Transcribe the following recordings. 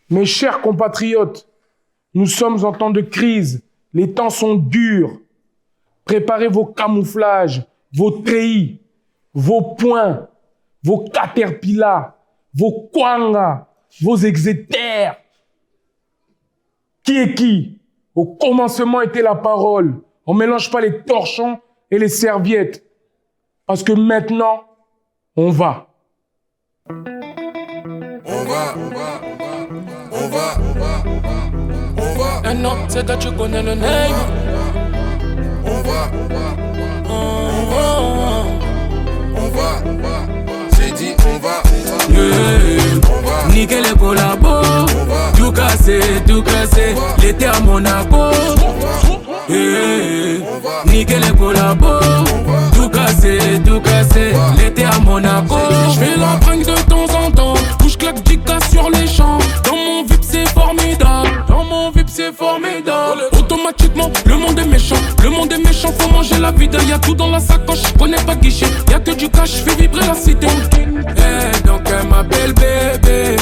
Mes chers compatriotes, nous sommes en temps de crise. Les temps sont durs. Préparez vos camouflages, vos treillis, vos poings, vos caterpillars, vos kwangas, vos exétères. Qui est qui? Au commencement était la parole. On ne mélange pas les torchons et les serviettes. Parce que maintenant, on va. Et non, c'est que tu connais le name. J'ai dit on va. Niquer les collabos. Tout casser, l'été à Monaco. Niquer les collabos. Tout casser, l'été à Monaco. J'fais la prank de temps en temps. Où j'claque 10K sur les champs. Dans mon VIP c'est formidable. Automatiquement, le monde est méchant, faut manger la vide. Y'a tout dans la sacoche, connais pas guichet. Y'a que du cash, fais vibrer la cité. Donc elle m'appelle bébé.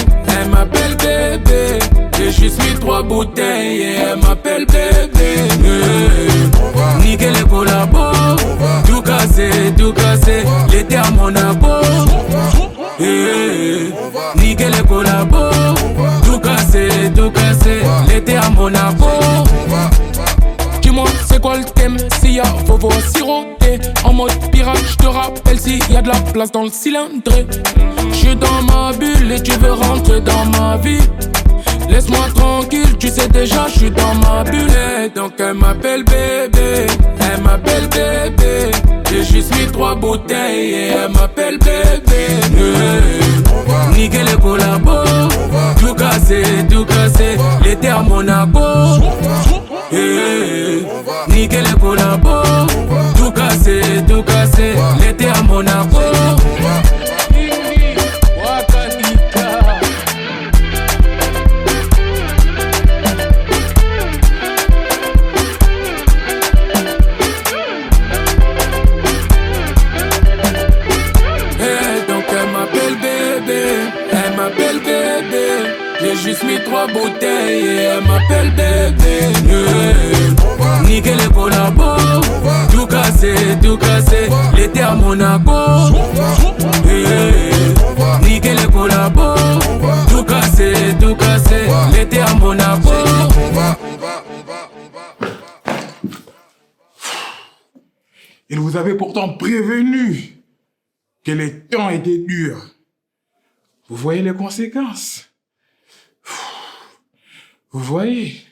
J'ai juste mis 3 bouteilles et elle m'appelle bébé. Niquer les collabos. Tout casser, l'été à Monaco. Niquer les collabos. Tout casser, l'été à Monaco. Dis-moi c'est quoi le thème, s'il y a Vovo siroté. En mode pirate, je te rappelle s'il y a de la place dans le cylindré. J'suis dans ma bulle et tu veux rentrer dans ma vie. Laisse-moi tranquille, tu sais déjà j'suis dans ma bulle. Et donc elle m'appelle bébé. J'ai juste mis 3 bouteilles et elle m'appelle bébé. Niquer les collabos. Tout casser, l'été à Monaco. Niquer les collabos. Tout casser, l'été à Monaco. J'ai juste mis 3 bouteilles et elle m'appelle bébé. Niquer les collabos. Tout casser, l'été à Monaco. Niquer les collabos. Tout casser, l'été à Monaco. Il vous avait pourtant prévenu que les temps étaient durs. Vous voyez les conséquences? Vous voyez?